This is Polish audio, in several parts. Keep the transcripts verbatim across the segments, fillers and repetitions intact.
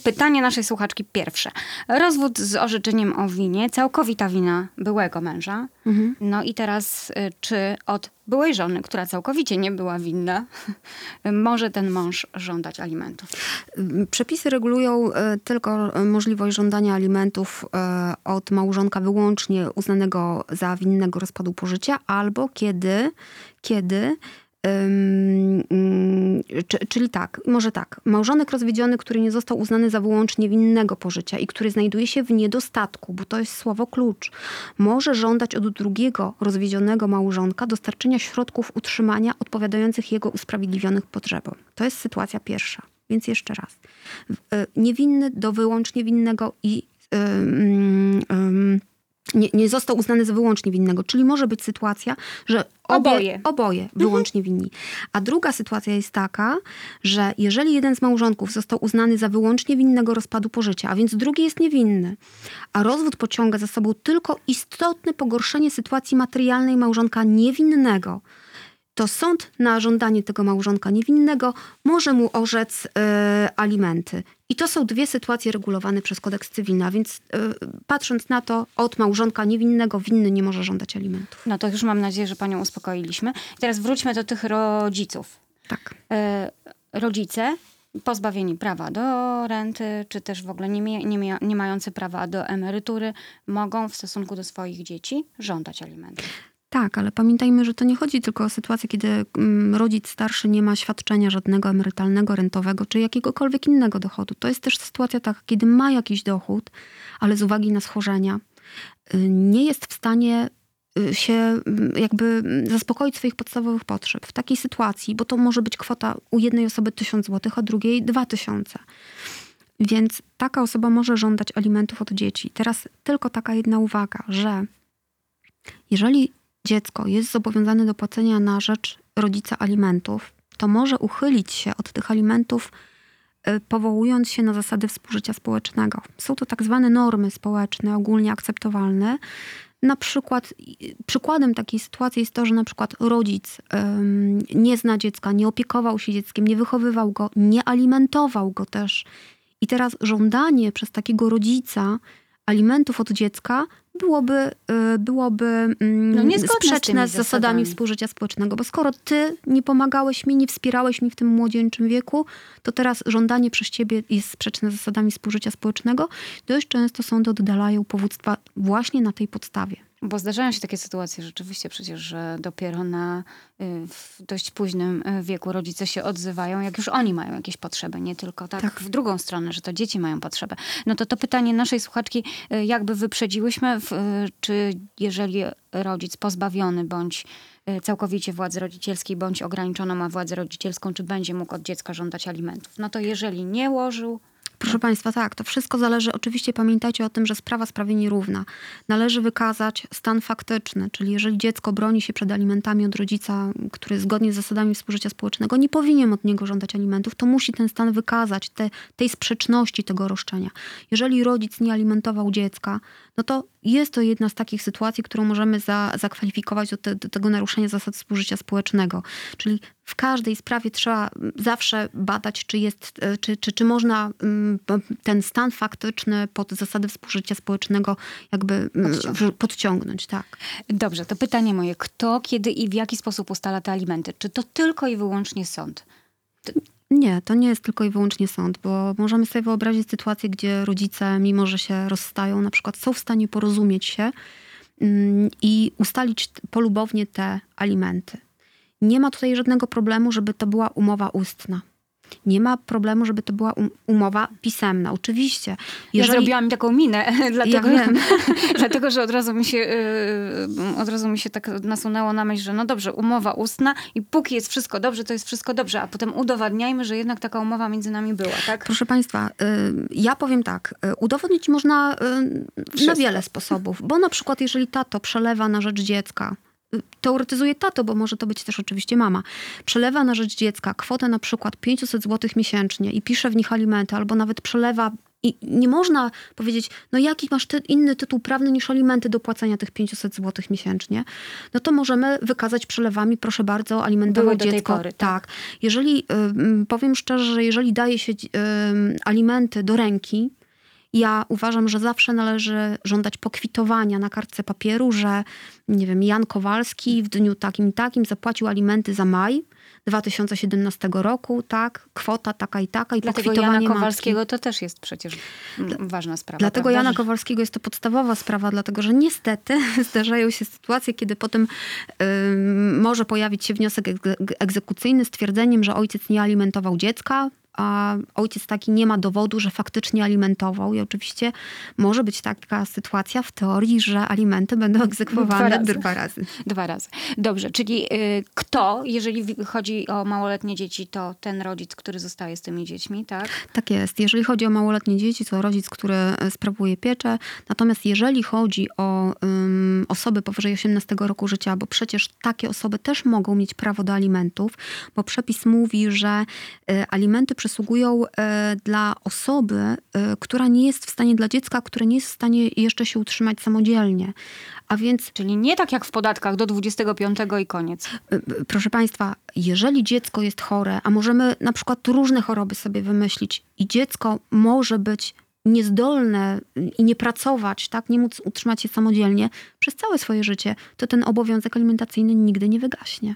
Pytanie naszej słuchaczki pierwsze. Rozwód z orzeczeniem o winie, całkowita wina byłego męża. Mhm. No i teraz, y, czy od byłej żony, która całkowicie nie była winna, może ten mąż żądać alimentów? Przepisy regulują y, tylko możliwość żądania alimentów y, od małżonka wyłącznie uznanego za winnego rozpadu pożycia, albo kiedy, kiedy Um, um, czyli tak, może tak, małżonek rozwiedziony, który nie został uznany za wyłącznie winnego pożycia i który znajduje się w niedostatku, bo to jest słowo klucz, może żądać od drugiego rozwiedzionego małżonka dostarczenia środków utrzymania odpowiadających jego usprawiedliwionych potrzebom. To jest sytuacja pierwsza. Więc jeszcze raz. Niewinny do wyłącznie winnego i um, um, Nie, nie został uznany za wyłącznie winnego. Czyli może być sytuacja, że obie, oboje, oboje wyłącznie winni. A druga sytuacja jest taka, że jeżeli jeden z małżonków został uznany za wyłącznie winnego rozpadu pożycia, a więc drugi jest niewinny, a rozwód pociąga za sobą tylko istotne pogorszenie sytuacji materialnej małżonka niewinnego, to sąd na żądanie tego małżonka niewinnego może mu orzec e, alimenty. I to są dwie sytuacje regulowane przez kodeks cywilny, a więc e, patrząc na to, od małżonka niewinnego winny nie może żądać alimentów. No to już mam nadzieję, że panią uspokoiliśmy. Teraz wróćmy do tych rodziców. Tak. E, rodzice pozbawieni prawa do renty, czy też w ogóle nie, mia- nie, mia- nie mający prawa do emerytury, mogą w stosunku do swoich dzieci żądać alimentów. Tak, ale pamiętajmy, że to nie chodzi tylko o sytuację, kiedy rodzic starszy nie ma świadczenia żadnego emerytalnego, rentowego, czy jakiegokolwiek innego dochodu. To jest też sytuacja taka, kiedy ma jakiś dochód, ale z uwagi na schorzenia nie jest w stanie się jakby zaspokoić swoich podstawowych potrzeb. W takiej sytuacji, bo to może być kwota u jednej osoby tysiąc złotych, a drugiej dwa tysiące. Więc taka osoba może żądać alimentów od dzieci. Teraz tylko taka jedna uwaga, że jeżeli dziecko jest zobowiązane do płacenia na rzecz rodzica alimentów, to może uchylić się od tych alimentów, powołując się na zasady współżycia społecznego. Są to tak zwane normy społeczne, ogólnie akceptowalne. Na przykład, przykładem takiej sytuacji jest to, że na przykład rodzic um, nie zna dziecka, nie opiekował się dzieckiem, nie wychowywał go, nie alimentował go też. I teraz żądanie przez takiego rodzica alimentów od dziecka byłoby, byłoby no sprzeczne z, z zasadami współżycia społecznego. Bo skoro ty nie pomagałeś mi, nie wspierałeś mi w tym młodzieńczym wieku, to teraz żądanie przez ciebie jest sprzeczne z zasadami współżycia społecznego. Dość często sądy oddalają powództwa właśnie na tej podstawie. Bo zdarzają się takie sytuacje rzeczywiście przecież, że dopiero na w dość późnym wieku rodzice się odzywają, jak już oni mają jakieś potrzeby, nie tylko tak, tak w drugą stronę, że to dzieci mają potrzebę. No to to pytanie naszej słuchaczki jakby wyprzedziłyśmy, w, czy jeżeli rodzic pozbawiony bądź całkowicie władzy rodzicielskiej, bądź ograniczoną ma władzę rodzicielską, czy będzie mógł od dziecka żądać alimentów. No to jeżeli nie łożył, Proszę Państwa, tak, to wszystko zależy, oczywiście pamiętajcie o tym, że sprawa sprawie nierówna. Należy wykazać stan faktyczny, czyli jeżeli dziecko broni się przed alimentami od rodzica, który zgodnie z zasadami współżycia społecznego nie powinien od niego żądać alimentów, to musi ten stan wykazać, te, tej sprzeczności tego roszczenia. Jeżeli rodzic nie alimentował dziecka, no to jest to jedna z takich sytuacji, którą możemy za, zakwalifikować do, te, do tego naruszenia zasad współżycia społecznego. Czyli w każdej sprawie trzeba zawsze badać, czy jest, czy, czy, czy można ten stan faktyczny pod zasady współżycia społecznego jakby podciągnąć. podciągnąć. Tak. Dobrze, to pytanie moje. Kto, kiedy i w jaki sposób ustala te alimenty? Czy to tylko i wyłącznie sąd? To... Nie, to nie jest tylko i wyłącznie sąd, bo możemy sobie wyobrazić sytuację, gdzie rodzice, mimo że się rozstają, na przykład są w stanie porozumieć się i ustalić polubownie te alimenty. Nie ma tutaj żadnego problemu, żeby to była umowa ustna. Nie ma problemu, żeby to była umowa pisemna. Oczywiście. Jeżeli... Ja zrobiłam taką minę, dlatego, ja wiem. dlatego że od razu, mi się, yy, od razu mi się tak nasunęło na myśl, że no dobrze, umowa ustna i póki jest wszystko dobrze, to jest wszystko dobrze, a potem udowadniajmy, że jednak taka umowa między nami była, tak? Proszę Państwa, yy, ja powiem tak, yy, udowodnić można yy, na wiele sposobów, bo na przykład jeżeli tato przelewa na rzecz dziecka, teoretyzuje tato, bo może to być też oczywiście mama, przelewa na rzecz dziecka kwotę na przykład pięćset złotych miesięcznie i pisze w nich alimenty, albo nawet przelewa I nie można powiedzieć, no jaki masz ty, inny tytuł prawny niż alimenty do płacenia tych pięćset złotych miesięcznie, no to możemy wykazać przelewami, proszę bardzo, alimentował Były do dziecko. tej pory, tak. tak. Jeżeli, y, powiem szczerze, że jeżeli daje się y, alimenty do ręki, ja uważam, że zawsze należy żądać pokwitowania na kartce papieru, że nie wiem, Jan Kowalski w dniu takim i takim zapłacił alimenty za maj dwa tysiące siedemnastego roku, tak, kwota taka i taka i Dlatego pokwitowanie Jana Kowalskiego matki. to też jest przecież ważna sprawa. Dlatego prawda? Jana Że- Kowalskiego jest to podstawowa sprawa, dlatego że niestety zdarzają się sytuacje, kiedy potem ym, może pojawić się wniosek egze- egzekucyjny z twierdzeniem, że ojciec nie alimentował dziecka, a ojciec taki nie ma dowodu, że faktycznie alimentował. I oczywiście może być taka sytuacja w teorii, że alimenty będą egzekwowane Dwa razy. dwa razy. Dwa razy. Dobrze, czyli y, kto, jeżeli wi- chodzi o małoletnie dzieci, to ten rodzic, który zostaje z tymi dziećmi, tak? Tak jest. Jeżeli chodzi o małoletnie dzieci, to rodzic, który sprawuje pieczę. Natomiast jeżeli chodzi o um, osoby powyżej osiemnastego roku życia, bo przecież takie osoby też mogą mieć prawo do alimentów, bo przepis mówi, że y, alimenty przysługują y, dla osoby, y, która nie jest w stanie, dla dziecka, które nie jest w stanie jeszcze się utrzymać samodzielnie. A więc Czyli nie tak jak w podatkach do dwudziestego piątego i koniec. Y, Proszę Państwa, jeżeli dziecko jest chore, a możemy na przykład różne choroby sobie wymyślić i dziecko może być niezdolne i nie pracować, tak, nie móc utrzymać się samodzielnie przez całe swoje życie, to ten obowiązek alimentacyjny nigdy nie wygaśnie.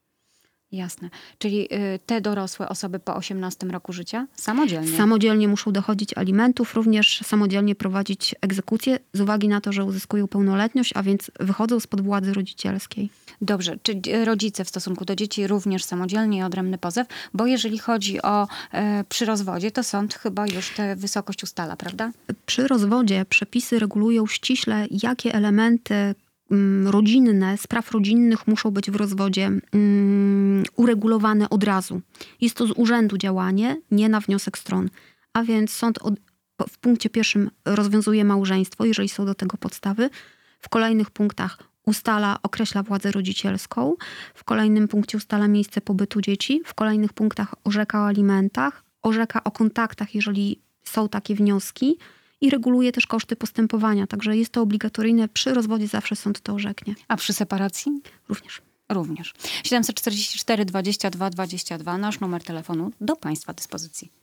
Jasne. Czyli y, te dorosłe osoby po osiemnastym roku życia samodzielnie. Samodzielnie muszą dochodzić alimentów, również samodzielnie prowadzić egzekucję z uwagi na to, że uzyskują pełnoletność, a więc wychodzą spod władzy rodzicielskiej. Dobrze, czy d- rodzice w stosunku do dzieci również samodzielnie i odrębny pozew? Bo jeżeli chodzi o e, przy rozwodzie, to sąd chyba już tę wysokość ustala, prawda? Przy rozwodzie przepisy regulują ściśle, jakie elementy mm, rodzinne, spraw rodzinnych muszą być w rozwodzie mm, uregulowane od razu. Jest to z urzędu działanie, nie na wniosek stron. A więc sąd od, w punkcie pierwszym rozwiązuje małżeństwo, jeżeli są do tego podstawy. W kolejnych punktach ustala, określa władzę rodzicielską. W kolejnym punkcie ustala miejsce pobytu dzieci. W kolejnych punktach orzeka o alimentach, orzeka o kontaktach, jeżeli są takie wnioski. I reguluje też koszty postępowania. Także jest to obligatoryjne. Przy rozwodzie zawsze sąd to orzeknie. A przy separacji? Również. Również. siedemset czterdzieści cztery dwadzieścia dwa dwadzieścia dwa, nasz numer telefonu do Państwa dyspozycji.